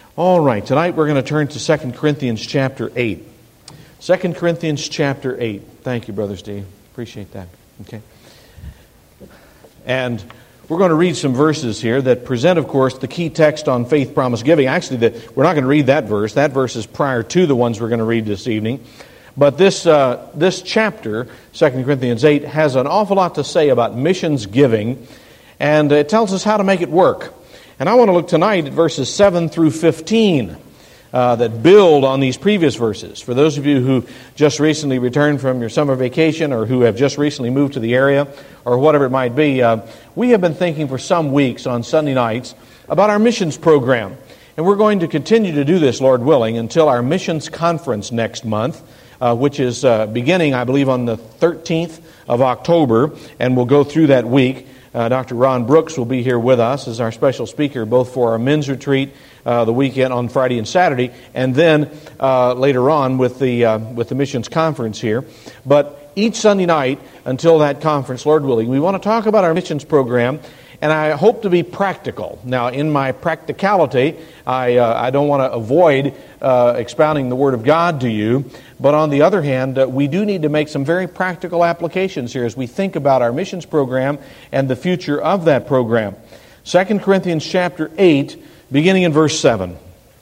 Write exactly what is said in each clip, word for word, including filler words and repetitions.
All right, tonight we're going to turn to Second Corinthians chapter eight. Second Corinthians chapter eight. Thank you, Brother Steve. Appreciate that. Okay. And we're going to read some verses here that present, of course, the key text on faith promise giving. Actually, the, we're not going to read that verse. That verse is prior to the ones we're going to read this evening. But this uh, this chapter, Second Corinthians eight, has an awful lot to say about missions giving, and it tells us how to make it work. And I want to look tonight at verses seven through fifteen uh, that build on these previous verses. For those of you who just recently returned from your summer vacation or who have just recently moved to the area or whatever it might be, uh, we have been thinking for some weeks on Sunday nights about our missions program. And we're going to continue to do this, Lord willing, until our missions conference next month, uh, which is uh, beginning, I believe, on the thirteenth of October, and we'll go through that week. Uh, Doctor Ron Brooks will be here with us as our special speaker, both for our men's retreat uh, the weekend on Friday and Saturday, and then uh, later on with the uh, with the missions conference here. But each Sunday night until that conference, Lord willing, we want to talk about our missions program, and I hope to be practical. Now, in my practicality, I uh, I don't want to avoid uh, expounding the Word of God to you. But on the other hand, uh, we do need to make some very practical applications here as we think about our missions program and the future of that program. Second Corinthians chapter eight, beginning in verse seven.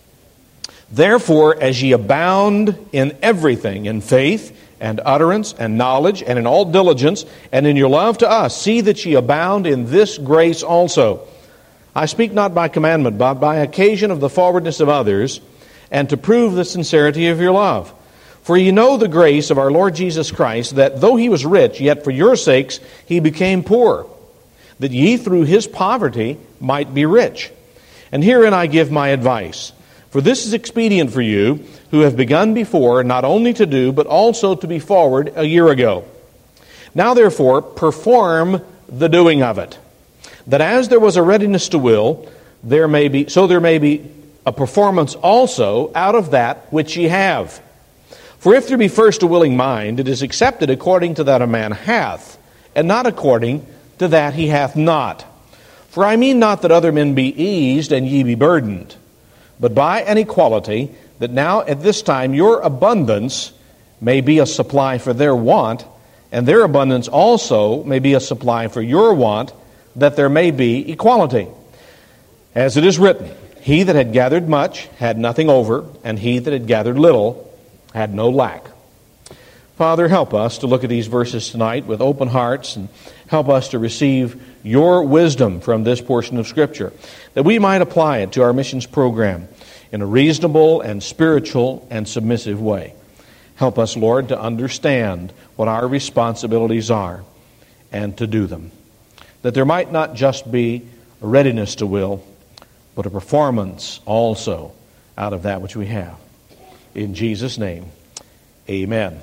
Therefore, as ye abound in everything, in faith and utterance and knowledge and in all diligence and in your love to us, see that ye abound in this grace also. I speak not by commandment, but by occasion of the forwardness of others, and to prove the sincerity of your love. For ye know the grace of our Lord Jesus Christ, that though he was rich, yet for your sakes he became poor, that ye through his poverty might be rich. And herein I give my advice. For this is expedient for you, who have begun before, not only to do, but also to be forward a year ago. Now therefore, perform the doing of it, that as there was a readiness to will, there may be, so there may be a performance also out of that which ye have. For if there be first a willing mind, it is accepted according to that a man hath, and not according to that he hath not. For I mean not that other men be eased, and ye be burdened, but by an equality, that now at this time your abundance may be a supply for their want, and their abundance also may be a supply for your want, that there may be equality. As it is written, he that had gathered much had nothing over, and he that had gathered little had no lack. Father, help us to look at these verses tonight with open hearts, and help us to receive your wisdom from this portion of Scripture, that we might apply it to our missions program in a reasonable and spiritual and submissive way. Help us, Lord, to understand what our responsibilities are and to do them, that there might not just be a readiness to will, but a performance also out of that which we have. In Jesus' name, amen.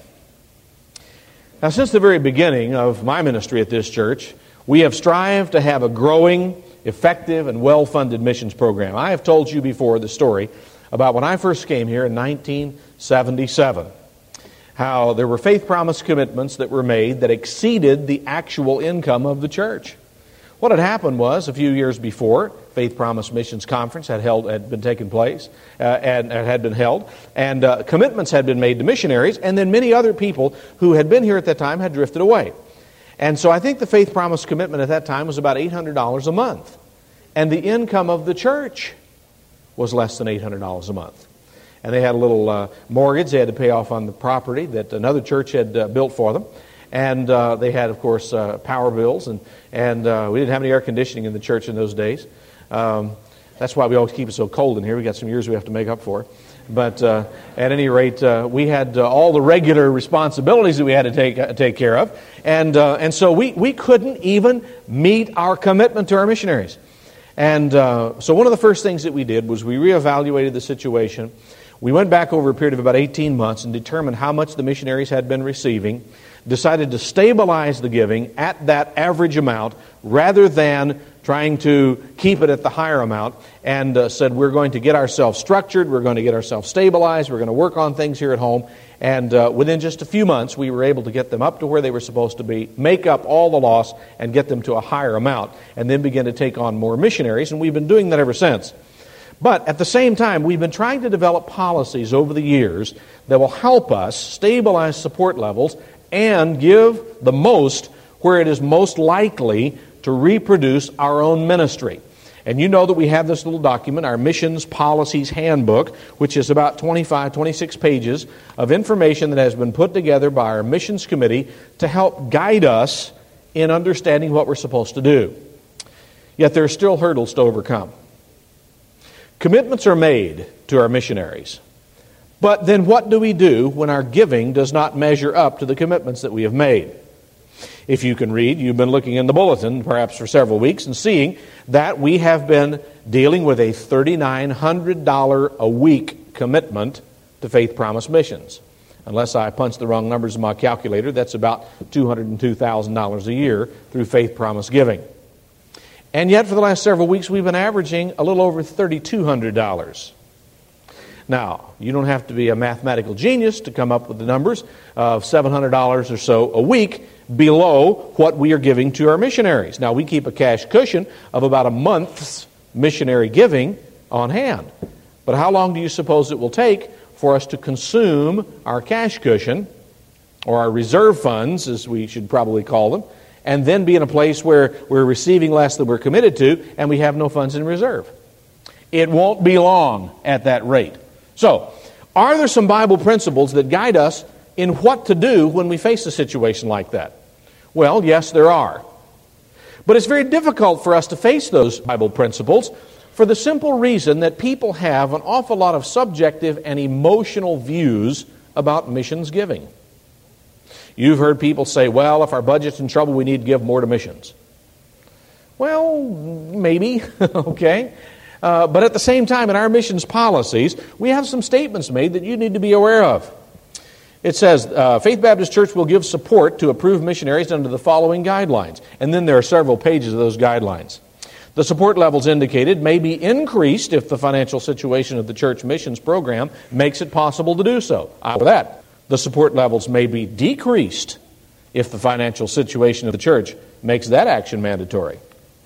Now, since the very beginning of my ministry at this church, we have strived to have a growing, effective, and well-funded missions program. I have told you before the story about when I first came here in nineteen seventy-seven, how there were faith promise commitments that were made that exceeded the actual income of the church. What had happened was, a few years before, Faith Promise Missions Conference had held had been taking place uh, and, and had been held, and uh, commitments had been made to missionaries, and then many other people who had been here at that time had drifted away. And so I think the Faith Promise commitment at that time was about eight hundred dollars a month, and the income of the church was less than eight hundred dollars a month. And they had a little uh, mortgage they had to pay off on the property that another church had uh, built for them. And uh, they had, of course, uh, power bills, and, and uh, we didn't have any air conditioning in the church in those days. Um, that's why we always keep it so cold in here. We got some years we have to make up for. But uh, at any rate, uh, we had uh, all the regular responsibilities that we had to take uh, take care of. And uh, and so we, we couldn't even meet our commitment to our missionaries. And uh, so one of the first things that we did was we reevaluated the situation. We went back over a period of about eighteen months and determined how much the missionaries had been receiving, decided to stabilize the giving at that average amount rather than trying to keep it at the higher amount, and uh, said we're going to get ourselves structured, we're going to get ourselves stabilized, we're going to work on things here at home. And uh, within just a few months, we were able to get them up to where they were supposed to be, make up all the loss, and get them to a higher amount, and then begin to take on more missionaries, and we've been doing that ever since. But at the same time, we've been trying to develop policies over the years that will help us stabilize support levels and give the most where it is most likely to reproduce our own ministry. And you know that we have this little document, our Missions Policies Handbook, which is about twenty-five, twenty-six pages of information that has been put together by our missions committee to help guide us in understanding what we're supposed to do. Yet there are still hurdles to overcome. Commitments are made to our missionaries. But then what do we do when our giving does not measure up to the commitments that we have made? If you can read, you've been looking in the bulletin perhaps for several weeks and seeing that we have been dealing with a three thousand nine hundred dollars a week commitment to Faith Promise Missions. Unless I punch the wrong numbers in my calculator, that's about two hundred two thousand dollars a year through Faith Promise Giving. And yet for the last several weeks we've been averaging a little over three thousand two hundred dollars. Now, you don't have to be a mathematical genius to come up with the numbers of seven hundred dollars or so a week below what we are giving to our missionaries. Now, we keep a cash cushion of about a month's missionary giving on hand. But how long do you suppose it will take for us to consume our cash cushion, or our reserve funds, as we should probably call them, and then be in a place where we're receiving less than we're committed to, and we have no funds in reserve? It won't be long at that rate. So, are there some Bible principles that guide us in what to do when we face a situation like that? Well, yes, there are. But it's very difficult for us to face those Bible principles for the simple reason that people have an awful lot of subjective and emotional views about missions giving. You've heard people say, well, if our budget's in trouble, we need to give more to missions. Well, maybe, okay. Uh, but at the same time, in our missions policies, we have some statements made that you need to be aware of. It says, uh, Faith Baptist Church will give support to approved missionaries under the following guidelines. And then there are several pages of those guidelines. The support levels indicated may be increased if the financial situation of the church missions program makes it possible to do so. After that, the support levels may be decreased if the financial situation of the church makes that action mandatory.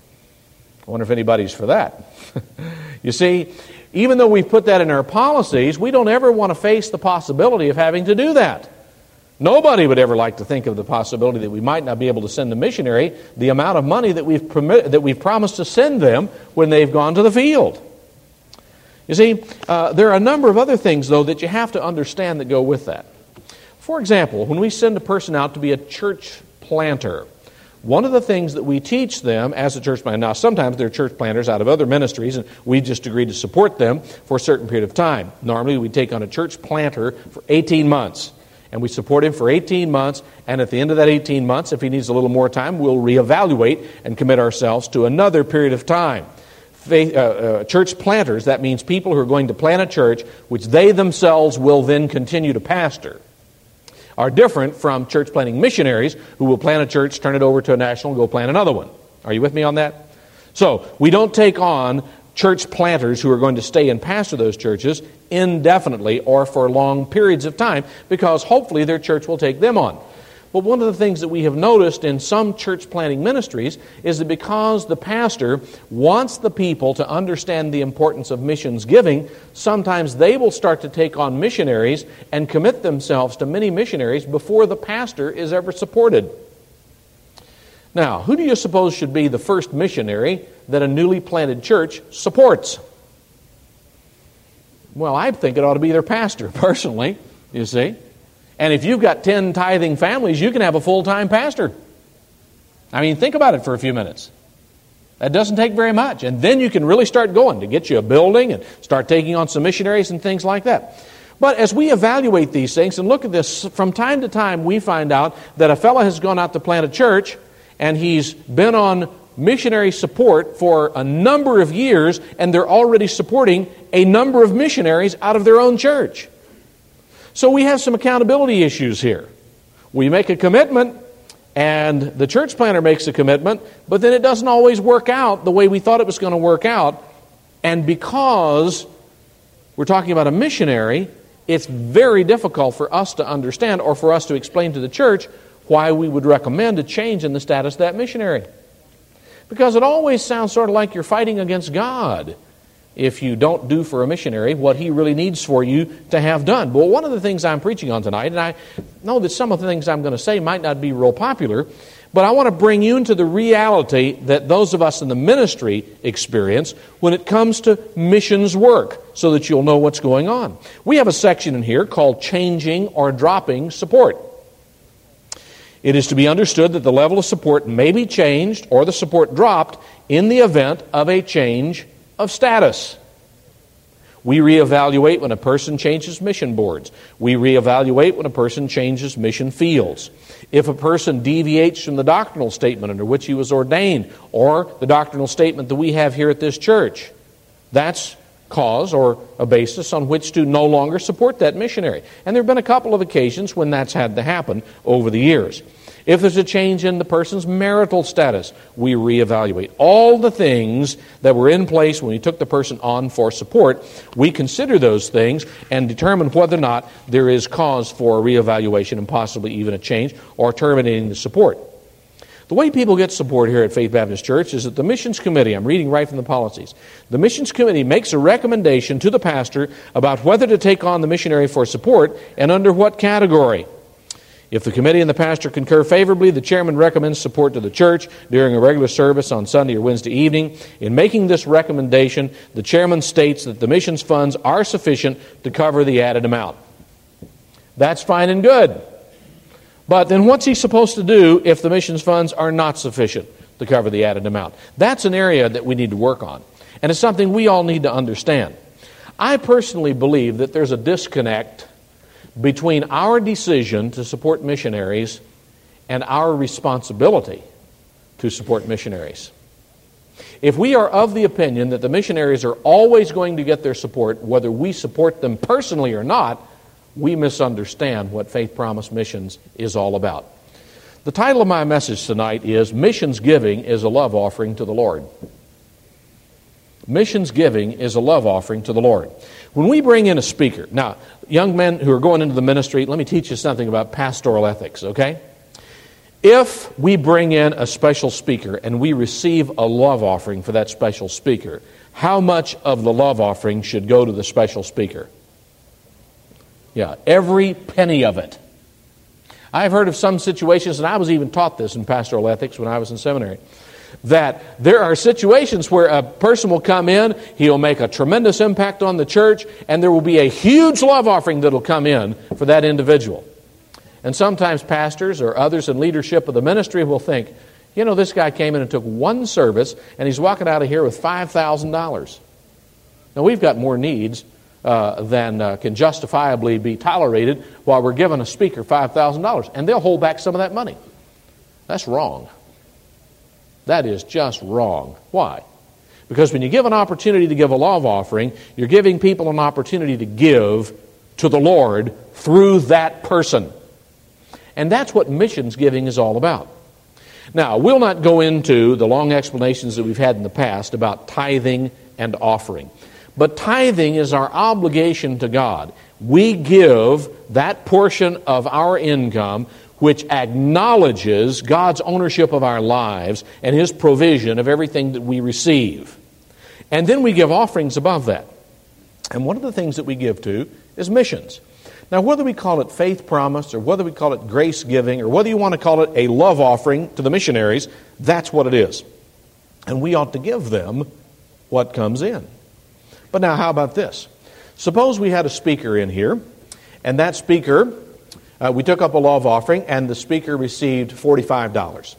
I wonder if anybody's for that. You see, even though we've put that in our policies, we don't ever want to face the possibility of having to do that. Nobody would ever like to think of the possibility that we might not be able to send a missionary the amount of money that we've permit, that we've promised to send them when they've gone to the field. You see, uh, there are a number of other things, though, that you have to understand that go with that. For example, when we send a person out to be a church planter, one of the things that we teach them as a church planter, now sometimes they're church planters out of other ministries, and we just agree to support them for a certain period of time. Normally we take on a church planter for eighteen months, and we support him for eighteen months, and at the end of that eighteen months, if he needs a little more time, we'll reevaluate and commit ourselves to another period of time. Faith, uh, uh, church planters, that means people who are going to plant a church which they themselves will then continue to pastor, are different from church planting missionaries who will plant a church, turn it over to a national, and go plant another one. Are you with me on that? So, we don't take on church planters who are going to stay and pastor those churches indefinitely or for long periods of time, because hopefully their church will take them on. But one of the things that we have noticed in some church planting ministries is that because the pastor wants the people to understand the importance of missions giving, sometimes they will start to take on missionaries and commit themselves to many missionaries before the pastor is ever supported. Now, who do you suppose should be the first missionary that a newly planted church supports? Well, I think it ought to be their pastor, personally, you see. And if you've got ten tithing families, you can have a full-time pastor. I mean, think about it for a few minutes. That doesn't take very much. And then you can really start going to get you a building and start taking on some missionaries and things like that. But as we evaluate these things and look at this, from time to time we find out that a fellow has gone out to plant a church and he's been on missionary support for a number of years, and they're already supporting a number of missionaries out of their own church. So we have some accountability issues here. We make a commitment, and the church planter makes a commitment, but then it doesn't always work out the way we thought it was going to work out. And because we're talking about a missionary, it's very difficult for us to understand or for us to explain to the church why we would recommend a change in the status of that missionary. Because it always sounds sort of like you're fighting against God if you don't do for a missionary what he really needs for you to have done. But one of the things I'm preaching on tonight, and I know that some of the things I'm going to say might not be real popular, but I want to bring you into the reality that those of us in the ministry experience when it comes to missions work, so that you'll know what's going on. We have a section in here called Changing or Dropping Support. It is to be understood that the level of support may be changed or the support dropped in the event of a change of status. We reevaluate when a person changes mission boards. We reevaluate when a person changes mission fields. If a person deviates from the doctrinal statement under which he was ordained, or the doctrinal statement that we have here at this church, that's cause or a basis on which to no longer support that missionary. And there have been a couple of occasions when that's had to happen over the years. If there's a change in the person's marital status, we reevaluate. All the things that were in place when we took the person on for support, we consider those things and determine whether or not there is cause for a reevaluation and possibly even a change or terminating the support. The way people get support here at Faith Baptist Church is that the Missions Committee, I'm reading right from the policies, the Missions Committee makes a recommendation to the pastor about whether to take on the missionary for support and under what category. If the committee and the pastor concur favorably, the chairman recommends support to the church during a regular service on Sunday or Wednesday evening. In making this recommendation, the chairman states that the missions funds are sufficient to cover the added amount. That's fine and good. But then what's he supposed to do if the missions funds are not sufficient to cover the added amount? That's an area that we need to work on. And it's something we all need to understand. I personally believe that there's a disconnect between our decision to support missionaries and our responsibility to support missionaries. If we are of the opinion that the missionaries are always going to get their support, whether we support them personally or not, we misunderstand what Faith Promise Missions is all about. The title of my message tonight is Missions Giving is a Love Offering to the Lord. Missions giving is a love offering to the Lord. When we bring in a speaker, now, young men who are going into the ministry, let me teach you something about pastoral ethics, okay? If we bring in a special speaker and we receive a love offering for that special speaker, how much of the love offering should go to the special speaker? Yeah, every penny of it. I've heard of some situations, and I was even taught this in pastoral ethics when I was in seminary, that there are situations where a person will come in, he'll make a tremendous impact on the church, and there will be a huge love offering that will come in for that individual. And sometimes pastors or others in leadership of the ministry will think, you know, this guy came in and took one service, and he's walking out of here with five thousand dollars. Now, we've got more needs uh, than uh, can justifiably be tolerated while we're giving a speaker five thousand dollars, and they'll hold back some of that money. That's wrong. That is just wrong. Why? Because when you give an opportunity to give a love offering, you're giving people an opportunity to give to the Lord through that person. And that's what missions giving is all about. Now, we'll not go into the long explanations that we've had in the past about tithing and offering. But tithing is our obligation to God. We give that portion of our income which acknowledges God's ownership of our lives and His provision of everything that we receive. And then we give offerings above that. And one of the things that we give to is missions. Now, whether we call it faith promise or whether we call it grace giving or whether you want to call it a love offering to the missionaries, that's what it is. And we ought to give them what comes in. But now, how about this? Suppose we had a speaker in here, and that speaker, uh, we took up a love offering, and the speaker received forty-five dollars.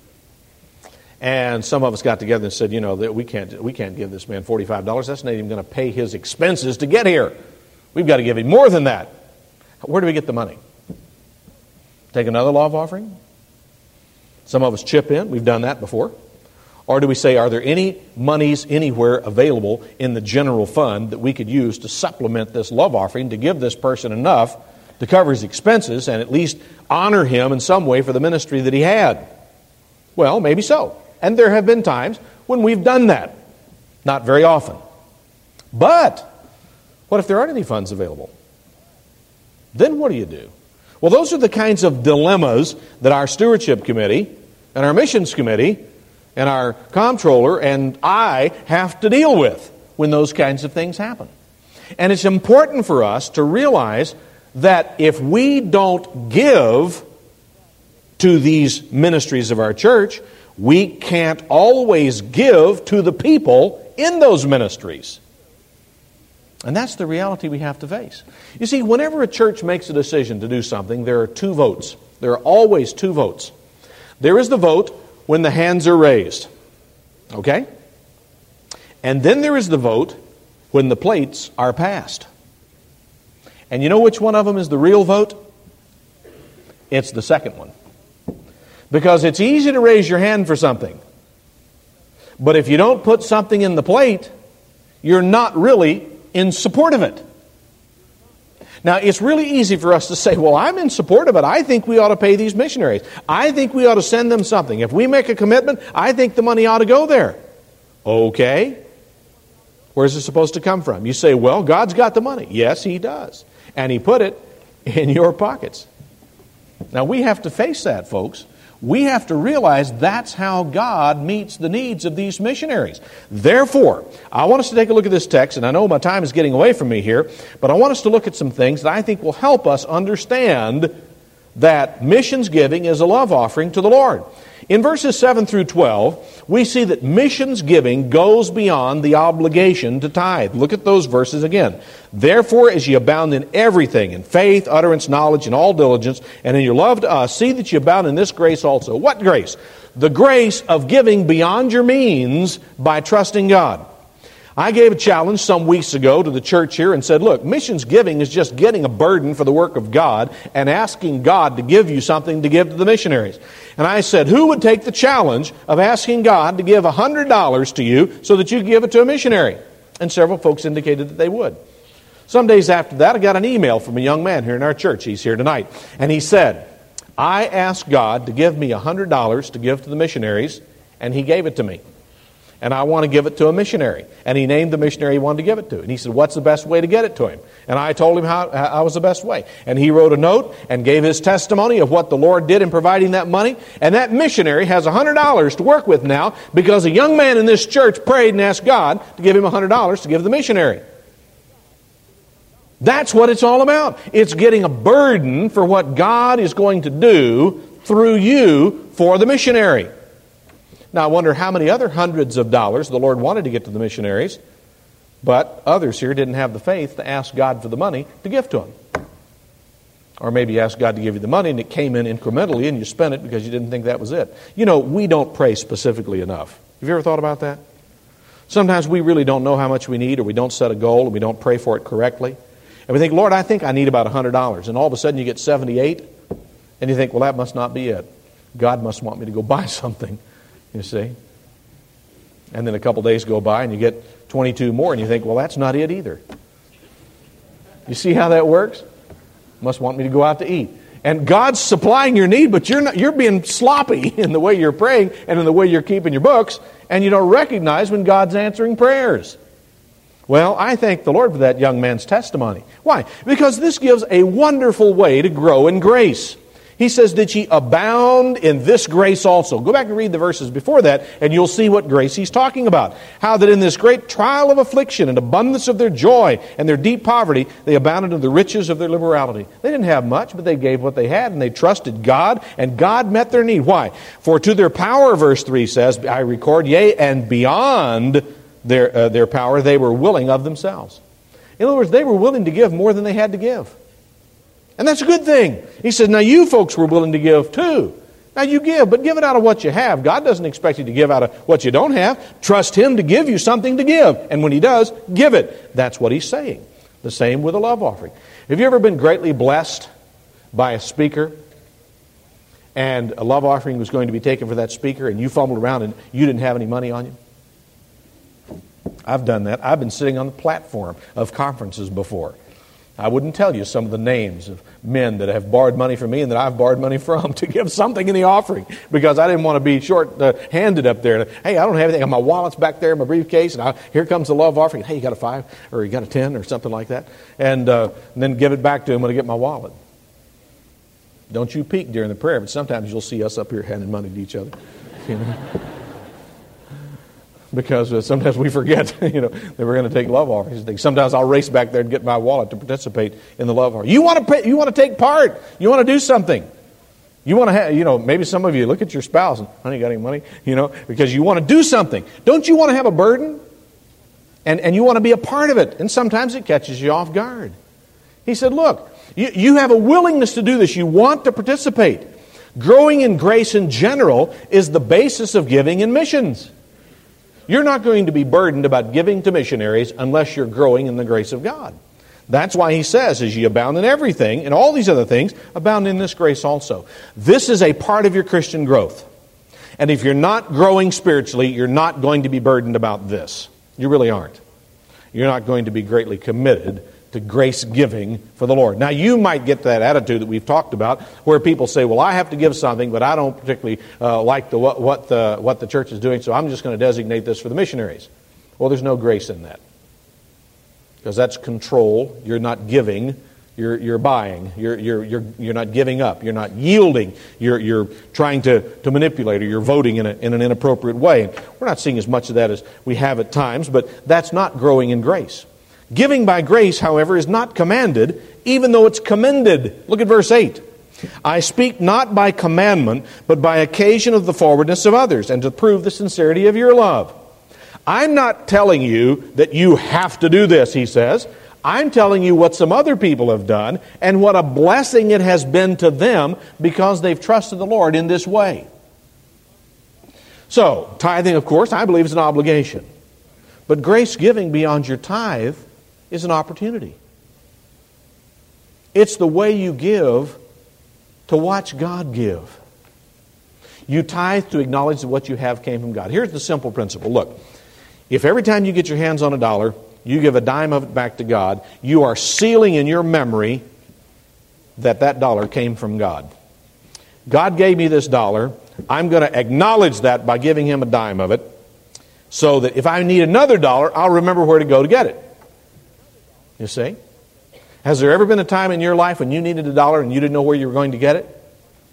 And some of us got together and said, you know, that we can't we can't give this man forty-five dollars. That's not even going to pay his expenses to get here. We've got to give him more than that. Where do we get the money? Take another love offering? Some of us chip in. We've done that before. Or do we say, are there any monies anywhere available in the general fund that we could use to supplement this love offering to give this person enough to cover his expenses and at least honor him in some way for the ministry that he had? Well, maybe so. And there have been times when we've done that. Not very often. But what if there aren't any funds available? Then what do you do? Well, those are the kinds of dilemmas that our stewardship committee and our missions committee and our comptroller and I have to deal with when those kinds of things happen. And it's important for us to realize that if we don't give to these ministries of our church, we can't always give to the people in those ministries. And that's the reality we have to face. You see, whenever a church makes a decision to do something, there are two votes. There are always two votes. There is the vote when the hands are raised. Okay? And then there is the vote when the plates are passed. And you know which one of them is the real vote? It's the second one. Because it's easy to raise your hand for something. But if you don't put something in the plate, you're not really in support of it. Now, it's really easy for us to say, well, I'm in support of it. I think we ought to pay these missionaries. I think we ought to send them something. If we make a commitment, I think the money ought to go there. Okay. Where's it supposed to come from? You say, well, God's got the money. Yes, He does. And He put it in your pockets. Now, we have to face that, folks. We have to realize that's how God meets the needs of these missionaries. Therefore, I want us to take a look at this text, and I know my time is getting away from me here, but I want us to look at some things that I think will help us understand that missions giving is a love offering to the Lord. In verses seven through twelve, we see that missions giving goes beyond the obligation to tithe. Look at those verses again. Therefore, as ye abound in everything, in faith, utterance, knowledge, and all diligence, and in your love to us, see that ye abound in this grace also. What grace? The grace of giving beyond your means by trusting God. I gave a challenge some weeks ago to the church here and said, look, missions giving is just getting a burden for the work of God and asking God to give you something to give to the missionaries. And I said, who would take the challenge of asking God to give one hundred dollars to you so that you could give it to a missionary? And several folks indicated that they would. Some days after that, I got an email from a young man here in our church. He's here tonight. And he said, I asked God to give me one hundred dollars to give to the missionaries, and He gave it to me. And I want to give it to a missionary. And he named the missionary he wanted to give it to. And he said, what's the best way to get it to him? And I told him how, how was the best way. And he wrote a note and gave his testimony of what the Lord did in providing that money. And that missionary has one hundred dollars to work with now because a young man in this church prayed and asked God to give him one hundred dollars to give the missionary. That's what it's all about. It's getting a burden for what God is going to do through you for the missionary. Now, I wonder how many other hundreds of dollars the Lord wanted to get to the missionaries, but others here didn't have the faith to ask God for the money to give to them. Or maybe you asked God to give you the money and it came in incrementally and you spent it because you didn't think that was it. You know, we don't pray specifically enough. Have you ever thought about that? Sometimes we really don't know how much we need, or we don't set a goal and we don't pray for it correctly. And we think, Lord, I think I need about one hundred dollars. And all of a sudden you get seventy-eight and you think, well, that must not be it. God must want me to go buy something. You see? And then a couple days go by and you get twenty-two more and you think, well, that's not it either. You see how that works? Must want me to go out to eat. And God's supplying your need, but you're not, you're being sloppy in the way you're praying and in the way you're keeping your books, and you don't recognize when God's answering prayers. Well, I thank the Lord for that young man's testimony. Why? Because this gives a wonderful way to grow in grace. He says that ye abound in this grace also. Go back and read the verses before that, and you'll see what grace he's talking about. How that in this great trial of affliction and abundance of their joy and their deep poverty, they abounded in the riches of their liberality. They didn't have much, but they gave what they had, and they trusted God, and God met their need. Why? For to their power, verse three says, I record, yea, and beyond their, uh, their power, they were willing of themselves. In other words, they were willing to give more than they had to give. And that's a good thing. He says, now you folks were willing to give too. Now you give, but give it out of what you have. God doesn't expect you to give out of what you don't have. Trust Him to give you something to give. And when He does, give it. That's what He's saying. The same with a love offering. Have you ever been greatly blessed by a speaker, and a love offering was going to be taken for that speaker, and you fumbled around and you didn't have any money on you? I've done that. I've been sitting on the platform of conferences before. I wouldn't tell you some of the names of men that have borrowed money from me and that I've borrowed money from to give something in the offering, because I didn't want to be short-handed uh, up there. Hey, I don't have anything. My wallet's back there in my briefcase, and I, here comes the love offering. Hey, you got a five, or you got a ten, or something like that, and, uh, and then give it back to him when I get my wallet. Don't you peek during the prayer, but sometimes you'll see us up here handing money to each other. You know? because uh, sometimes we forget, you know, that we're going to take love offerings. Sometimes I'll race back there and get my wallet to participate in the love offering. You want to pay, you want to take part. You want to do something. You want to have, you know, maybe some of you look at your spouse and, honey, got any money? You know, because you want to do something. Don't you want to have a burden? And and you want to be a part of it. And sometimes it catches you off guard. He said, look, you, you have a willingness to do this. You want to participate. Growing in grace in general is the basis of giving in missions. You're not going to be burdened about giving to missionaries unless you're growing in the grace of God. That's why he says, as ye abound in everything, and all these other things, abound in this grace also. This is a part of your Christian growth. And if you're not growing spiritually, you're not going to be burdened about this. You really aren't. You're not going to be greatly committed to grace giving for the Lord. Now, you might get that attitude that we've talked about, where people say, well, I have to give something, but I don't particularly uh, like the, what, what, the, what the church is doing, so I'm just going to designate this for the missionaries. Well, there's no grace in that. Because that's control. You're not giving, you're, you're buying. You're, you're, you're, you're not giving up. You're not yielding. You're, you're trying to, to manipulate, or you're voting in, a, in an inappropriate way. And we're not seeing as much of that as we have at times, but that's not growing in grace. Giving by grace, however, is not commanded, even though it's commended. Look at verse eight. I speak not by commandment, but by occasion of the forwardness of others, and to prove the sincerity of your love. I'm not telling you that you have to do this, he says. I'm telling you what some other people have done and what a blessing it has been to them because they've trusted the Lord in this way. So, tithing, of course, I believe is an obligation. But grace giving beyond your tithe is an opportunity. It's the way you give to watch God give. You tithe to acknowledge that what you have came from God. Here's the simple principle. Look, if every time you get your hands on a dollar, you give a dime of it back to God, you are sealing in your memory that that dollar came from God. God gave me this dollar. I'm going to acknowledge that by giving Him a dime of it, so that if I need another dollar, I'll remember where to go to get it. You see? Has there ever been a time in your life when you needed a dollar and you didn't know where you were going to get it?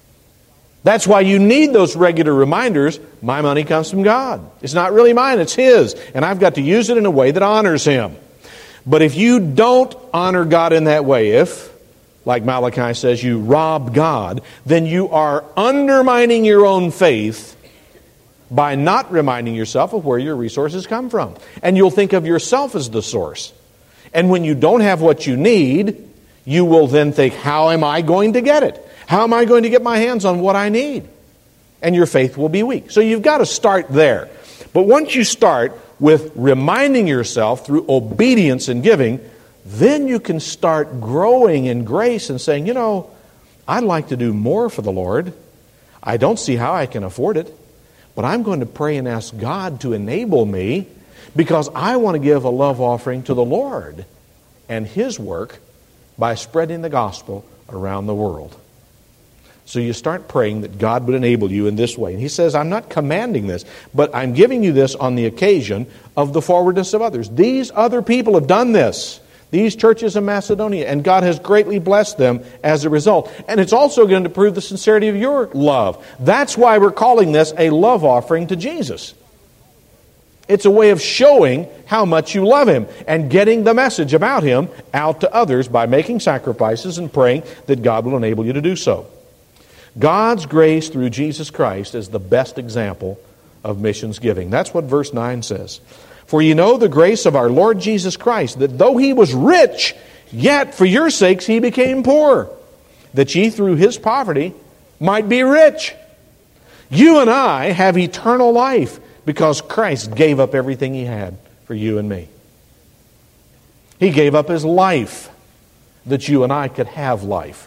That's why you need those regular reminders. My money comes from God. It's not really mine, it's His. And I've got to use it in a way that honors Him. But if you don't honor God in that way, if, like Malachi says, you rob God, then you are undermining your own faith by not reminding yourself of where your resources come from. And you'll think of yourself as the source. And when you don't have what you need, you will then think, how am I going to get it? How am I going to get my hands on what I need? And your faith will be weak. So you've got to start there. But once you start with reminding yourself through obedience and giving, then you can start growing in grace and saying, you know, I'd like to do more for the Lord. I don't see how I can afford it. But I'm going to pray and ask God to enable me, because I want to give a love offering to the Lord and His work by spreading the gospel around the world. So you start praying that God would enable you in this way. And he says, I'm not commanding this, but I'm giving you this on the occasion of the forwardness of others. These other people have done this. These churches in Macedonia, and God has greatly blessed them as a result. And it's also going to prove the sincerity of your love. That's why we're calling this a love offering to Jesus. It's a way of showing how much you love Him and getting the message about Him out to others by making sacrifices and praying that God will enable you to do so. God's grace through Jesus Christ is the best example of missions giving. That's what verse nine says. For ye know the grace of our Lord Jesus Christ, that though He was rich, yet for your sakes He became poor, that ye through His poverty might be rich. You and I have eternal life because Christ gave up everything He had for you and me. He gave up His life that you and I could have life.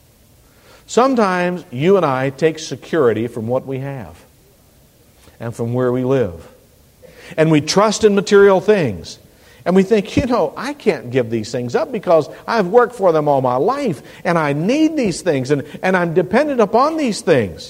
Sometimes you and I take security from what we have and from where we live. And we trust in material things. And we think, you know, I can't give these things up because I've worked for them all my life and I need these things and, and I'm dependent upon these things.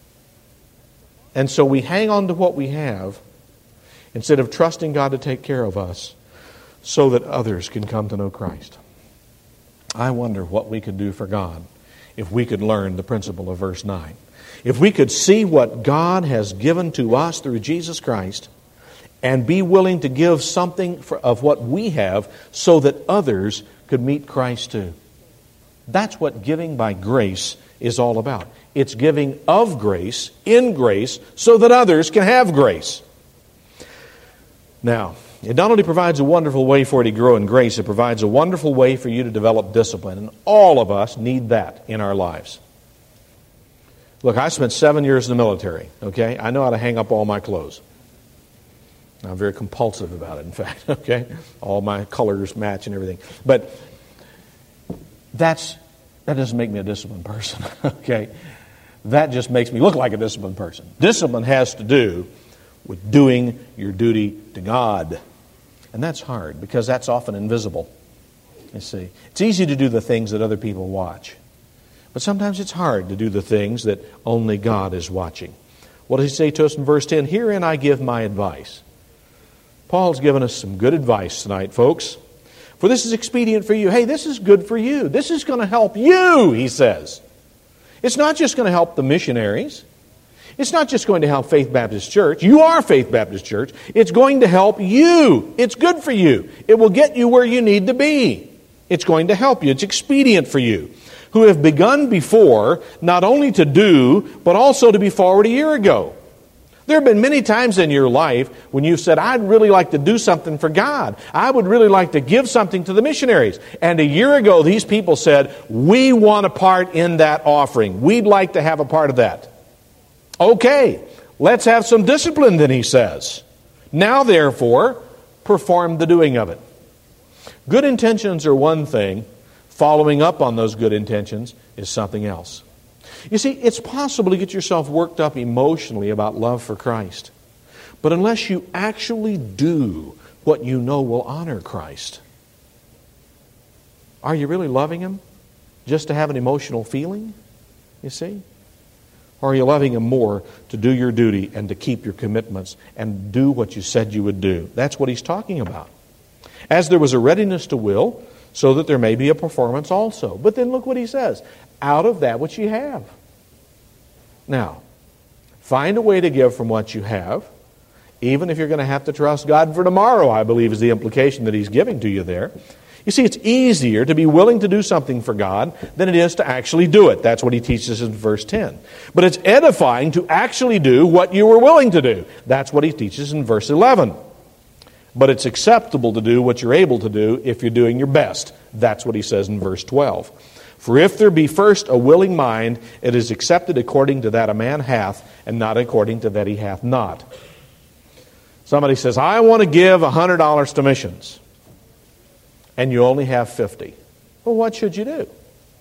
And so we hang on to what we have instead of trusting God to take care of us so that others can come to know Christ. I wonder what we could do for God if we could learn the principle of verse nine. If we could see what God has given to us through Jesus Christ and be willing to give something for, of what we have so that others could meet Christ too. That's what giving by grace is all about. It's giving of grace, in grace, so that others can have grace. Now, it not only provides a wonderful way for you to grow in grace, it provides a wonderful way for you to develop discipline. And all of us need that in our lives. Look, I spent seven years in the military, okay? I know how to hang up all my clothes. I'm very compulsive about it, in fact, okay? All my colors match and everything. But that's that doesn't make me a disciplined person, okay? That just makes me look like a disciplined person. Discipline has to do with doing your duty to God. And that's hard because that's often invisible. You see, it's easy to do the things that other people watch. But sometimes it's hard to do the things that only God is watching. What does he say to us in verse ten? Herein I give my advice. Paul's given us some good advice tonight, folks. For this is expedient for you. Hey, this is good for you. This is going to help you, he says. It's not just going to help the missionaries. It's not just going to help Faith Baptist Church. You are Faith Baptist Church. It's going to help you. It's good for you. It will get you where you need to be. It's going to help you. It's expedient for you, who have begun before, not only to do, but also to be forward a year ago. There have been many times in your life when you've said, I'd really like to do something for God. I would really like to give something to the missionaries. And a year ago, these people said, we want a part in that offering. We'd like to have a part of that. Okay, let's have some discipline, then he says. Now, therefore, perform the doing of it. Good intentions are one thing. Following up on those good intentions is something else. You see, it's possible to get yourself worked up emotionally about love for Christ. But unless you actually do what you know will honor Christ, are you really loving Him just to have an emotional feeling, you see? Or are you loving Him more to do your duty and to keep your commitments and do what you said you would do? That's what he's talking about. As there was a readiness to will, so that there may be a performance also. But then look what he says. Out of that which you have. Now, find a way to give from what you have, even if you're going to have to trust God for tomorrow, I believe is the implication that he's giving to you there. You see, it's easier to be willing to do something for God than it is to actually do it. That's what he teaches in verse ten. But it's edifying to actually do what you were willing to do. That's what he teaches in verse eleven. But it's acceptable to do what you're able to do if you're doing your best. That's what he says in verse twelve. For if there be first a willing mind, it is accepted according to that a man hath, and not according to that he hath not. Somebody says, I want to give one hundred dollars to missions. And you only have fifty. Well, what should you do?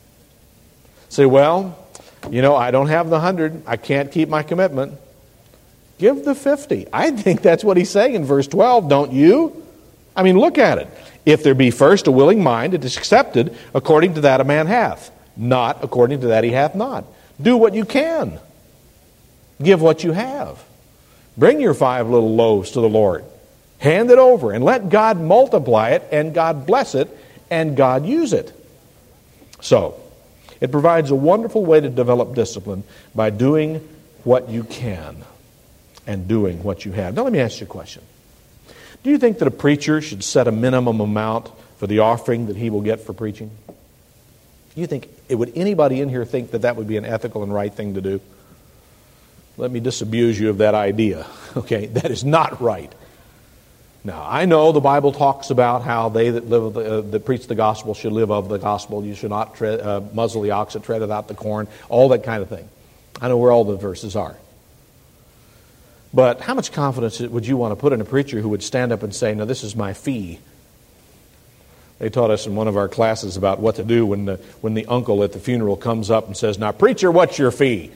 Say, well, you know, I don't have the one hundred. I can't keep my commitment. Give the fifty. I think that's what he's saying in verse twelve, don't you? I mean, look at it. If there be first a willing mind, it is accepted according to that a man hath, not according to that he hath not. Do what you can. Give what you have. Bring your five little loaves to the Lord. Hand it over and let God multiply it and God bless it and God use it. So, it provides a wonderful way to develop discipline by doing what you can and doing what you have. Now let me ask you a question. Do you think that a preacher should set a minimum amount for the offering that he will get for preaching? Do you think, would anybody in here think that that would be an ethical and right thing to do? Let me disabuse you of that idea. Okay, that is not right. Now, I know the Bible talks about how they that live uh, that preach the gospel should live of the gospel. You should not tread, uh, muzzle the ox that treadeth out the corn, all that kind of thing. I know where all the verses are. But how much confidence would you want to put in a preacher who would stand up and say, no, this is my fee? They taught us in one of our classes about what to do when the, when the uncle at the funeral comes up and says, now, preacher, what's your fee?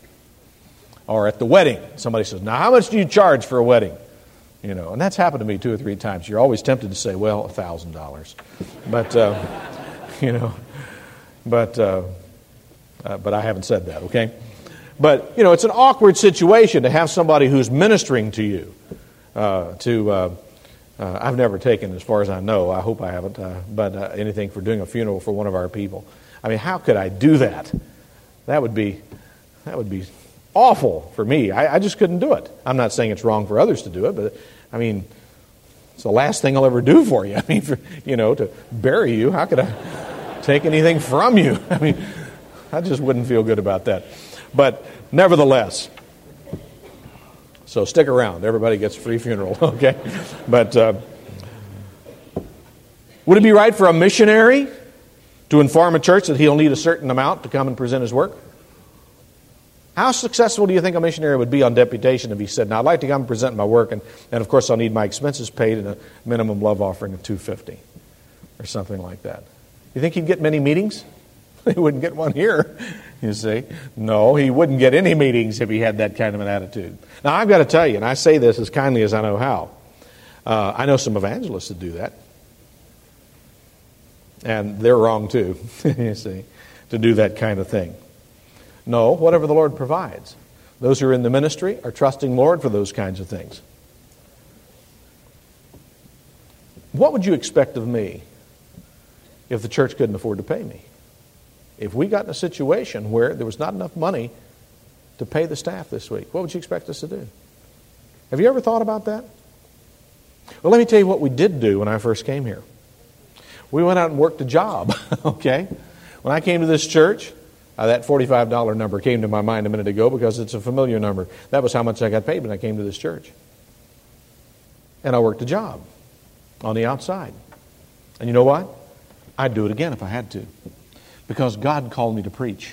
Or at the wedding, somebody says, now, how much do you charge for a wedding? You know, and that's happened to me two or three times. You're always tempted to say, well, a thousand dollars. But, uh, you know, but, uh, uh, but I haven't said that, okay? But, you know, it's an awkward situation to have somebody who's ministering to you. Uh, to uh, uh, I've never taken, as far as I know, I hope I haven't, uh, but uh, anything for doing a funeral for one of our people. I mean, how could I do that? That would be, that would be awful for me. I, I just couldn't do it. I'm not saying it's wrong for others to do it, but I mean, it's the last thing I'll ever do for you. I mean, for, you know, to bury you, how could I take anything from you? I mean, I just wouldn't feel good about that. But nevertheless, so stick around. Everybody gets a free funeral, okay? But uh, would it be right for a missionary to inform a church that he'll need a certain amount to come and present his work? How successful do you think a missionary would be on deputation if he said, now I'd like to come and present my work, and, and of course I'll need my expenses paid and a minimum love offering of two hundred fifty dollars or something like that? You think he'd get many meetings? He wouldn't get one here, you see. No, he wouldn't get any meetings if he had that kind of an attitude. Now I've got to tell you, and I say this as kindly as I know how, uh, I know some evangelists that do that. And they're wrong too, you see, to do that kind of thing. No, whatever the Lord provides. Those who are in the ministry are trusting Lord for those kinds of things. What would you expect of me if the church couldn't afford to pay me? If we got in a situation where there was not enough money to pay the staff this week, what would you expect us to do? Have you ever thought about that? Well, let me tell you what we did do when I first came here. We went out and worked a job, okay? When I came to this church, uh, that forty-five dollars number came to my mind a minute ago because it's a familiar number. That was how much I got paid when I came to this church. And I worked a job on the outside. And you know what? I'd do it again if I had to. Because God called me to preach.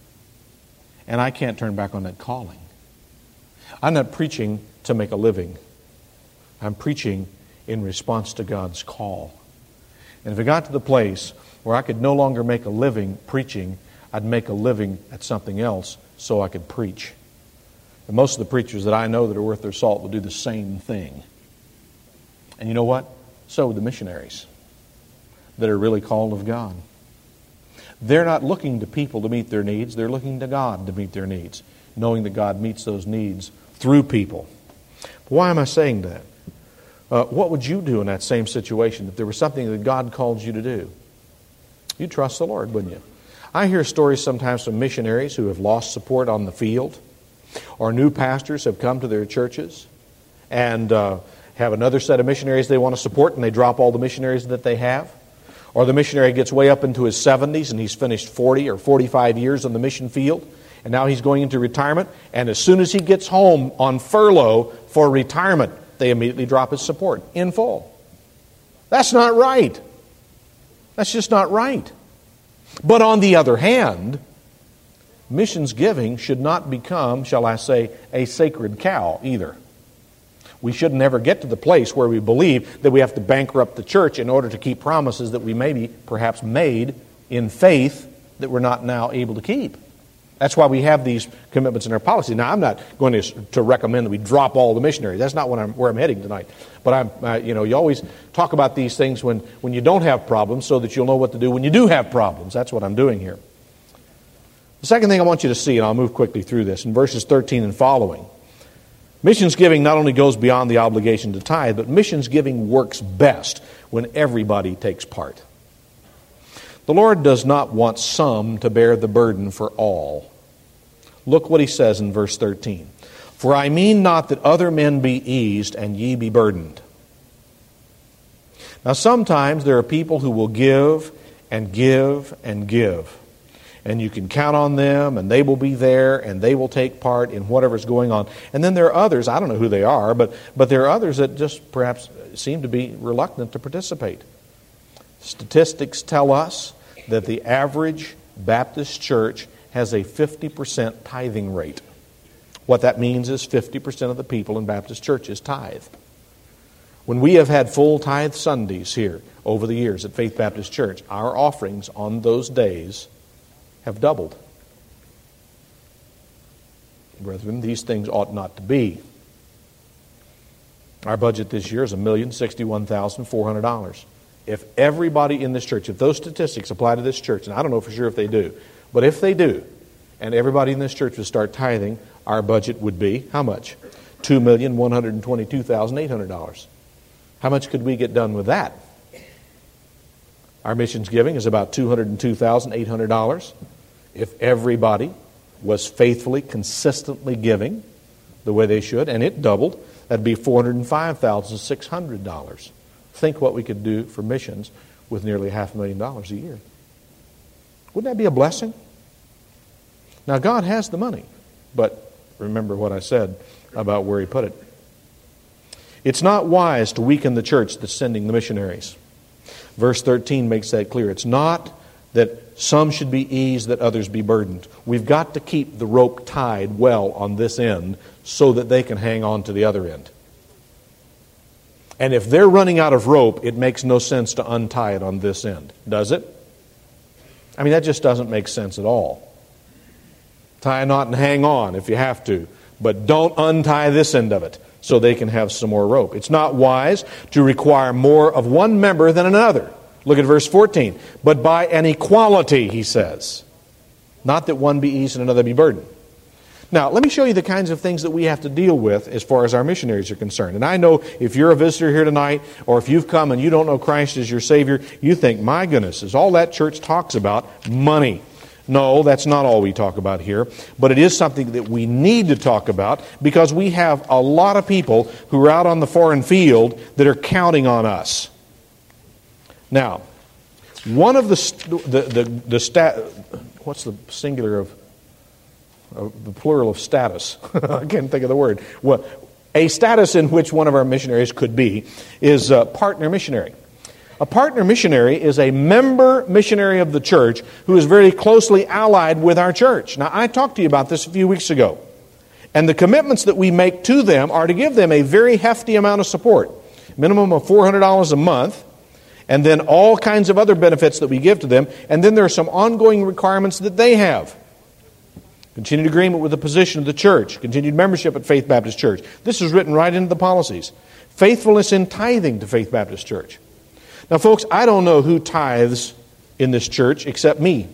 And I can't turn back on that calling. I'm not preaching to make a living. I'm preaching in response to God's call. And if it got to the place where I could no longer make a living preaching, I'd make a living at something else so I could preach. And most of the preachers that I know that are worth their salt will do the same thing. And you know what? So would the missionaries that are really called of God. They're not looking to people to meet their needs. They're looking to God to meet their needs, knowing that God meets those needs through people. But why am I saying that? Uh, what would you do in that same situation if there was something that God called you to do? You'd trust the Lord, wouldn't you? I hear stories sometimes from missionaries who have lost support on the field, or new pastors have come to their churches and uh, have another set of missionaries they want to support, and they drop all the missionaries that they have. Or the missionary gets way up into his seventies and he's finished forty or forty-five years on the mission field, and now he's going into retirement, and as soon as he gets home on furlough for retirement, they immediately drop his support in full. That's not right. That's just not right. But on the other hand, missions giving should not become, shall I say, a sacred cow either. We should never get to the place where we believe that we have to bankrupt the church in order to keep promises that we maybe perhaps made in faith that we're not now able to keep. That's why we have these commitments in our policy. Now, I'm not going to, to recommend that we drop all the missionaries. That's not what I'm, where I'm heading tonight. But I'm, uh, you know, you always talk about these things when, when you don't have problems so that you'll know what to do when you do have problems. That's what I'm doing here. The second thing I want you to see, and I'll move quickly through this, in verses thirteen and following. Missions giving not only goes beyond the obligation to tithe, but missions giving works best when everybody takes part. The Lord does not want some to bear the burden for all. Look what he says in verse thirteen. For I mean not that other men be eased and ye be burdened. Now sometimes there are people who will give and give and give. And you can count on them, and they will be there, and they will take part in whatever's going on. And then there are others, I don't know who they are, but, but there are others that just perhaps seem to be reluctant to participate. Statistics tell us that the average Baptist church has a fifty percent tithing rate. What that means is fifty percent of the people in Baptist churches tithe. When we have had full tithe Sundays here over the years at Faith Baptist Church, our offerings on those days have doubled. Brethren, these things ought not to be. Our budget this year is one million sixty-one thousand four hundred dollars. If everybody in this church, if those statistics apply to this church, and I don't know for sure if they do, but if they do, and everybody in this church would start tithing, our budget would be, how much? two million one hundred twenty-two thousand eight hundred dollars. How much could we get done with that? Our missions giving is about two hundred two thousand eight hundred dollars. If everybody was faithfully, consistently giving the way they should, and it doubled, That'd be four hundred five thousand six hundred dollars. Think what we could do for missions with nearly half a million dollars a year. Wouldn't that be a blessing? Now, God has the money, but remember what I said about where He put it. It's not wise to weaken the church that's sending the missionaries. Verse thirteen makes that clear. It's not that some should be eased, that others be burdened. We've got to keep the rope tied well on this end so that they can hang on to the other end. And if they're running out of rope, it makes no sense to untie it on this end, does it? I mean, that just doesn't make sense at all. Tie a knot and hang on if you have to, but don't untie this end of it so they can have some more rope. It's not wise to require more of one member than another. Look at verse fourteen. But by an equality, he says. Not that one be eased and another be burdened. Now, let me show you the kinds of things that we have to deal with as far as our missionaries are concerned. And I know if you're a visitor here tonight, or if you've come and you don't know Christ as your Savior, you think, my goodness, is all that church talks about money. No, that's not all we talk about here. But it is something that we need to talk about because we have a lot of people who are out on the foreign field that are counting on us. Now, one of the, the, the, the stat, what's the singular of, of the plural of status? I can't think of the word. Well, a status in which one of our missionaries could be is a partner missionary. A partner missionary is a member missionary of the church who is very closely allied with our church. Now, I talked to you about this a few weeks ago. And the commitments that we make to them are to give them a very hefty amount of support. Minimum of four hundred dollars a month. And then all kinds of other benefits that we give to them. And then there are some ongoing requirements that they have. Continued agreement with the position of the church. Continued membership at Faith Baptist Church. This is written right into the policies. Faithfulness in tithing to Faith Baptist Church. Now, folks, I don't know who tithes in this church except me.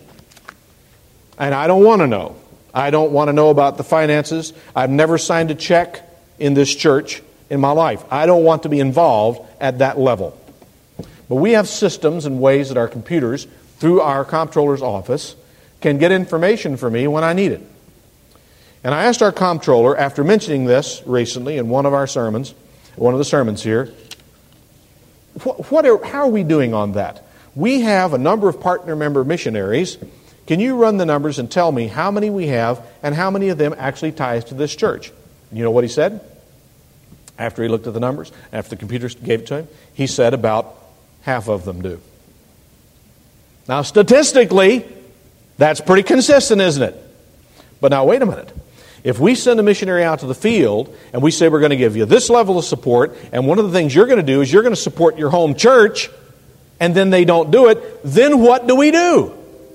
And I don't want to know. I don't want to know about the finances. I've never signed a check in this church in my life. I don't want to be involved at that level. But we have systems and ways that our computers, through our comptroller's office, can get information for me when I need it. And I asked our comptroller, after mentioning this recently in one of our sermons, one of the sermons here, what, what are, how are we doing on that? We have a number of partner member missionaries. Can you run the numbers and tell me how many we have and how many of them actually ties to this church? You know what he said? After he looked at the numbers, after the computer gave it to him, he said about half of them do. Now, statistically, that's pretty consistent, isn't it? But now, wait a minute. If we send a missionary out to the field and we say we're going to give you this level of support, and one of the things you're going to do is you're going to support your home church, and then they don't do it, then what do we do?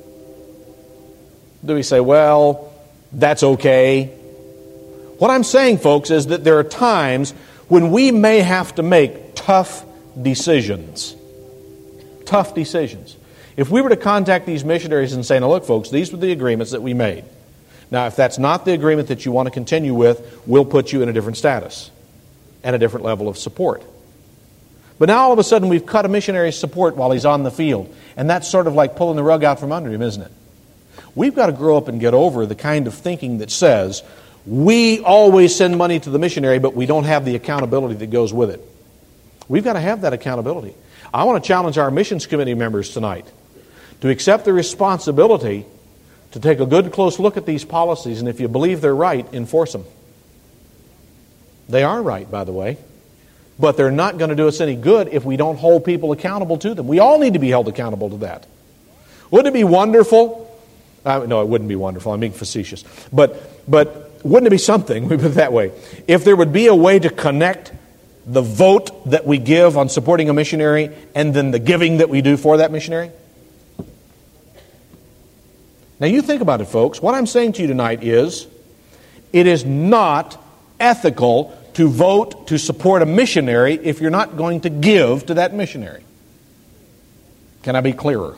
Do we say, well, that's okay? What I'm saying, folks, is that there are times when we may have to make tough decisions. Tough decisions. If we were to contact these missionaries and say, now look, folks, these were the agreements that we made. Now, if that's not the agreement that you want to continue with, we'll put you in a different status and a different level of support. But now all of a sudden we've cut a missionary's support while he's on the field. And that's sort of like pulling the rug out from under him, isn't it? We've got to grow up and get over the kind of thinking that says, we always send money to the missionary, but we don't have the accountability that goes with it. We've got to have that accountability. I want to challenge our missions committee members tonight to accept the responsibility to take a good close look at these policies, and if you believe they're right, enforce them. They are right, by the way, but they're not going to do us any good if we don't hold people accountable to them. We all need to be held accountable to that. Wouldn't it be wonderful? Uh, no, it wouldn't be wonderful. I'm being facetious. But, but wouldn't it be something, we put it that way, if there would be a way to connect the vote that we give on supporting a missionary and then the giving that we do for that missionary? Now you think about it, folks. What I'm saying to you tonight is, it is not ethical to vote to support a missionary if you're not going to give to that missionary. Can I be clearer?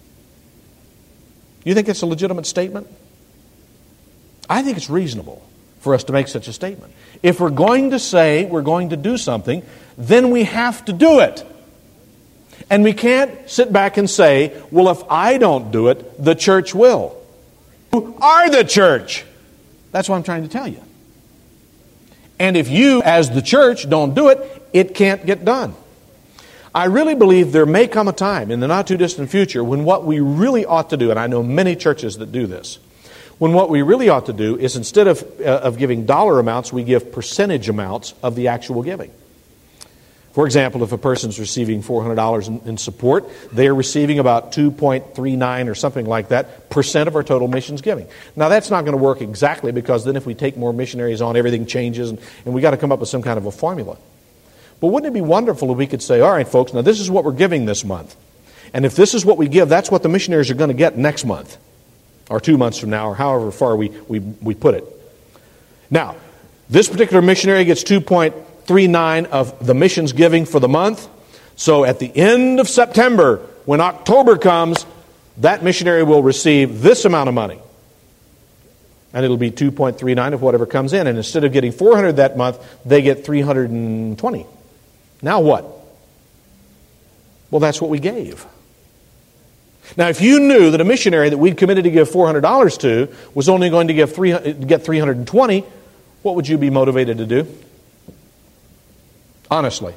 You think it's a legitimate statement? I think it's reasonable for us to make such a statement. If we're going to say we're going to do something, then we have to do it. And we can't sit back and say, well, if I don't do it, the church will. Who are the church? That's what I'm trying to tell you. And if you, as the church, don't do it, it can't get done. I really believe there may come a time in the not-too-distant future when what we really ought to do, and I know many churches that do this, when what we really ought to do is instead of, uh, of giving dollar amounts, we give percentage amounts of the actual giving. For example, if a person's receiving four hundred dollars in, in support, they are receiving about two point three nine or something like that percent of our total missions giving. Now, that's not going to work exactly, because then if we take more missionaries on, everything changes, and, and we got to come up with some kind of a formula. But wouldn't it be wonderful if we could say, all right, folks, now this is what we're giving this month. And if this is what we give, that's what the missionaries are going to get next month, or two months from now, or however far we, we, we put it. Now, this particular missionary gets two point three nine of the missions giving for the month. So at the end of September, when October comes, that missionary will receive this amount of money. And it'll be two point three nine of whatever comes in. And instead of getting four hundred that month, they get three hundred twenty. Now what? Well, that's what we gave. Now, if you knew that a missionary that we'd committed to give four hundred dollars to was only going to give three, get three hundred twenty, what would you be motivated to do? Honestly.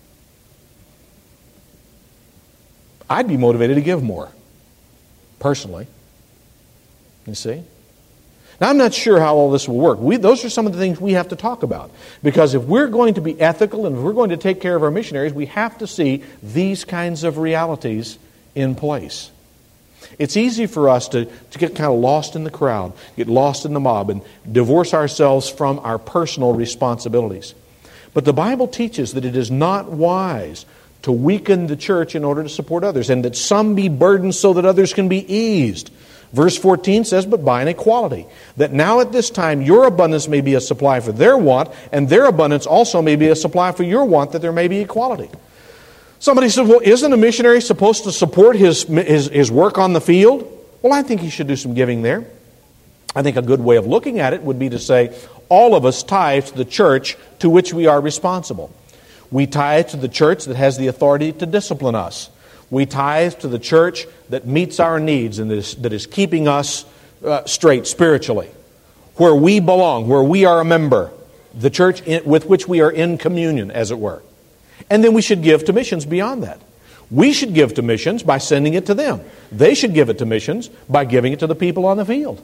I'd be motivated to give more, personally. You see? Now, I'm not sure how all this will work. We, those are some of the things we have to talk about. Because if we're going to be ethical and if we're going to take care of our missionaries, we have to see these kinds of realities in place. It's easy for us to, to get kind of lost in the crowd, get lost in the mob, and divorce ourselves from our personal responsibilities. But the Bible teaches that it is not wise to weaken the church in order to support others, and that some be burdened so that others can be eased. Verse fourteen says, but by an equality, that now at this time your abundance may be a supply for their want, and their abundance also may be a supply for your want, that there may be equality. Somebody says, well, isn't a missionary supposed to support his, his, his work on the field? Well, I think he should do some giving there. I think a good way of looking at it would be to say, all of us tithe to the church to which we are responsible. We tithe to the church that has the authority to discipline us. We tithe to the church that meets our needs and that is, that is keeping us uh, straight spiritually. Where we belong, where we are a member. The church in, with which we are in communion, as it were. And then we should give to missions beyond that. We should give to missions by sending it to them. They should give it to missions by giving it to the people on the field.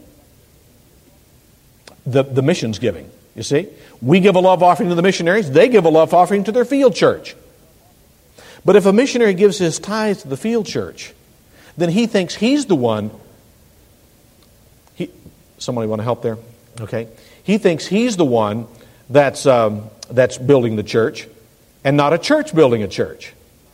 The, the missions giving, you see. We give a love offering to the missionaries. They give a love offering to their field church. But if a missionary gives his tithe to the field church, then he thinks he's the one. He, somebody want to help there? Okay. He thinks he's the one that's um, that's building the church, and not a church building a church.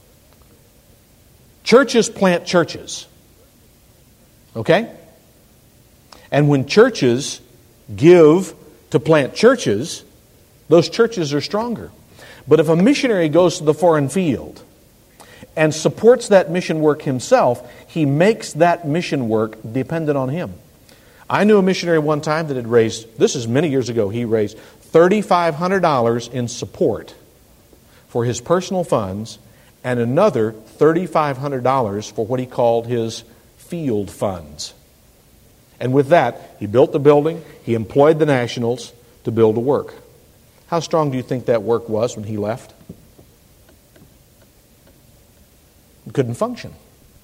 Churches plant churches. Okay? And when churches give to plant churches, those churches are stronger. But if a missionary goes to the foreign field and supports that mission work himself, he makes that mission work dependent on him. I knew a missionary one time that had raised, this is many years ago, he raised three thousand five hundred dollars in support for his personal funds and another three thousand five hundred dollars for what he called his field funds. And with that, he built the building, he employed the nationals to build a work. How strong do you think that work was when he left? It couldn't function.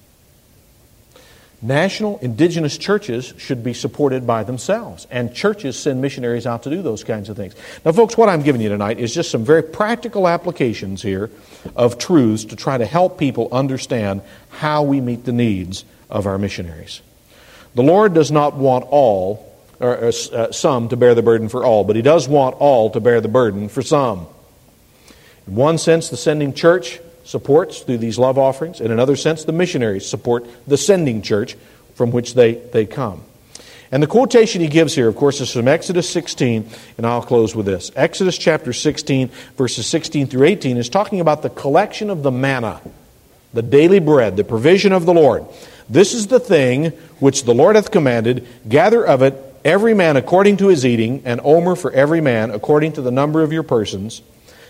National indigenous churches should be supported by themselves, and churches send missionaries out to do those kinds of things. Now, folks, what I'm giving you tonight is just some very practical applications here of truths to try to help people understand how we meet the needs of our missionaries. The Lord does not want all, or uh, some to bear the burden for all, but He does want all to bear the burden for some. In one sense, the sending church supports through these love offerings. In another sense, the missionaries support the sending church from which they, they come. And the quotation he gives here, of course, is from Exodus sixteen, and I'll close with this. Exodus chapter sixteen, verses sixteen through eighteen, is talking about the collection of the manna, the daily bread, the provision of the Lord. This is the thing which the Lord hath commanded, gather of it every man according to his eating, an omer for every man according to the number of your persons.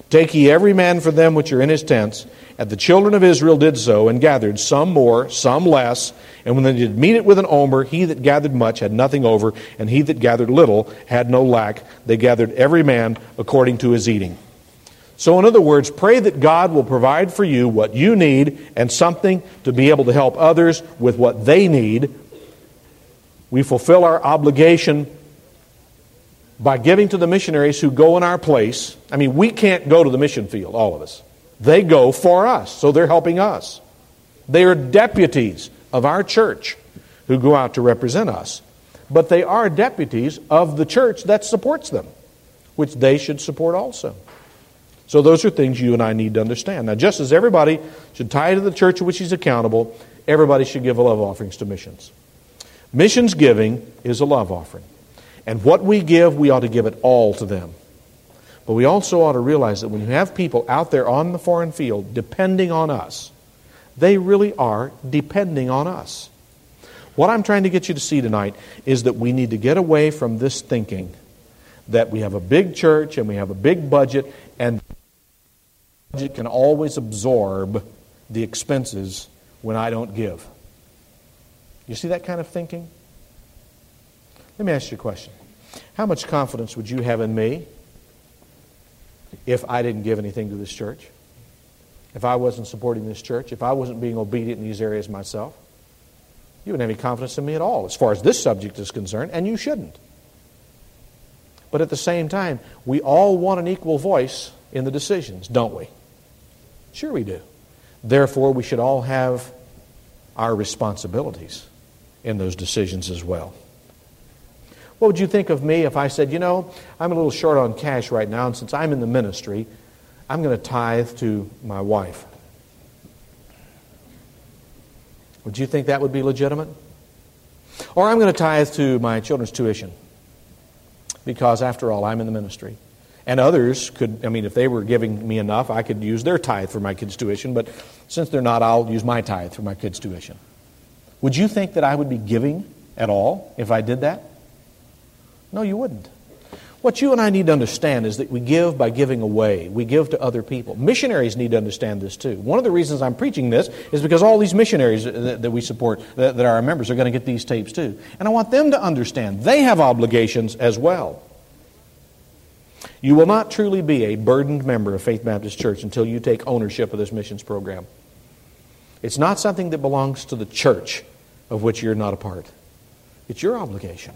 Take ye every man for them which are in his tents. And the children of Israel did so, and gathered, some more, some less. And when they did meet it with an omer, he that gathered much had nothing over, and he that gathered little had no lack. They gathered every man according to his eating. So in other words, pray that God will provide for you what you need and something to be able to help others with what they need. We fulfill our obligation by giving to the missionaries who go in our place. I mean, we can't go to the mission field, all of us. They go for us, so they're helping us. They are deputies of our church who go out to represent us. But they are deputies of the church that supports them, which they should support also. So those are things you and I need to understand. Now, just as everybody should tithe to the church of which he's accountable, everybody should give love offerings to missions. Missions giving is a love offering. And what we give, we ought to give it all to them. But we also ought to realize that when you have people out there on the foreign field depending on us, they really are depending on us. What I'm trying to get you to see tonight is that we need to get away from this thinking that we have a big church and we have a big budget, and the budget can always absorb the expenses when I don't give. You see that kind of thinking? Let me ask you a question. How much confidence would you have in me if I didn't give anything to this church? If I wasn't supporting this church? If I wasn't being obedient in these areas myself? You wouldn't have any confidence in me at all as far as this subject is concerned, and you shouldn't. But at the same time, we all want an equal voice in the decisions, don't we? Sure we do. Therefore, we should all have our responsibilities in those decisions as well. What would you think of me if I said, you know, I'm a little short on cash right now, and since I'm in the ministry, I'm going to tithe to my wife? Would you think that would be legitimate? Or I'm going to tithe to my children's tuition, because after all, I'm in the ministry. And others could, I mean, if they were giving me enough, I could use their tithe for my kids' tuition, but since they're not, I'll use my tithe for my kids' tuition. Would you think that I would be giving at all if I did that? No, you wouldn't. What you and I need to understand is that we give by giving away. We give to other people. Missionaries need to understand this too. One of the reasons I'm preaching this is because all these missionaries that, that we support, that, that are our members, are going to get these tapes too. And I want them to understand they have obligations as well. You will not truly be a burdened member of Faith Baptist Church until you take ownership of this missions program. It's not something that belongs to the church of which you're not a part. It's your obligation.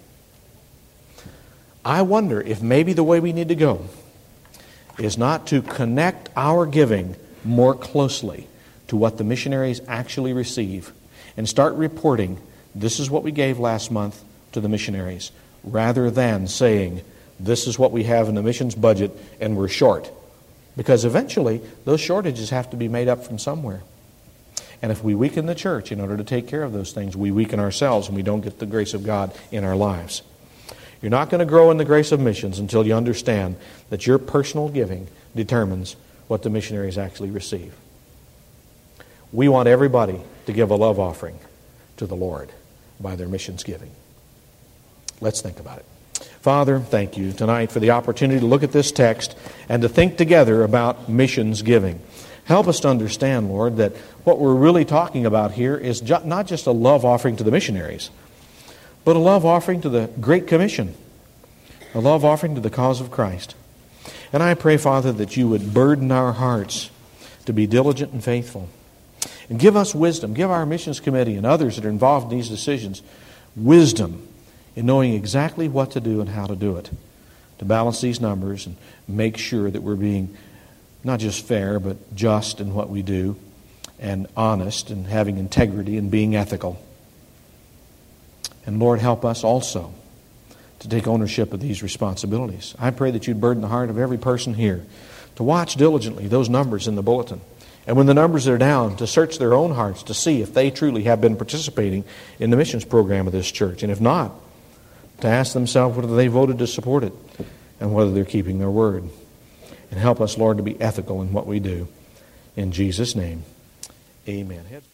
I wonder if maybe the way we need to go is not to connect our giving more closely to what the missionaries actually receive and start reporting, this is what we gave last month to the missionaries, rather than saying, this is what we have in the missions budget and we're short. Because eventually, those shortages have to be made up from somewhere. And if we weaken the church in order to take care of those things, we weaken ourselves and we don't get the grace of God in our lives. You're not going to grow in the grace of missions until you understand that your personal giving determines what the missionaries actually receive. We want everybody to give a love offering to the Lord by their missions giving. Let's think about it. Father, thank you tonight for the opportunity to look at this text and to think together about missions giving. Help us to understand, Lord, that what we're really talking about here is ju- not just a love offering to the missionaries, but a love offering to the Great Commission, a love offering to the cause of Christ. And I pray, Father, that you would burden our hearts to be diligent and faithful. And give us wisdom. Give our missions committee and others that are involved in these decisions wisdom in knowing exactly what to do and how to do it, to balance these numbers and make sure that we're being not just fair, but just in what we do, and honest, and having integrity, and being ethical. And Lord, help us also to take ownership of these responsibilities. I pray that you'd burden the heart of every person here to watch diligently those numbers in the bulletin. And when the numbers are down, to search their own hearts to see if they truly have been participating in the missions program of this church. And if not, to ask themselves whether they voted to support it and whether they're keeping their word. And help us, Lord, to be ethical in what we do. In Jesus' name, amen.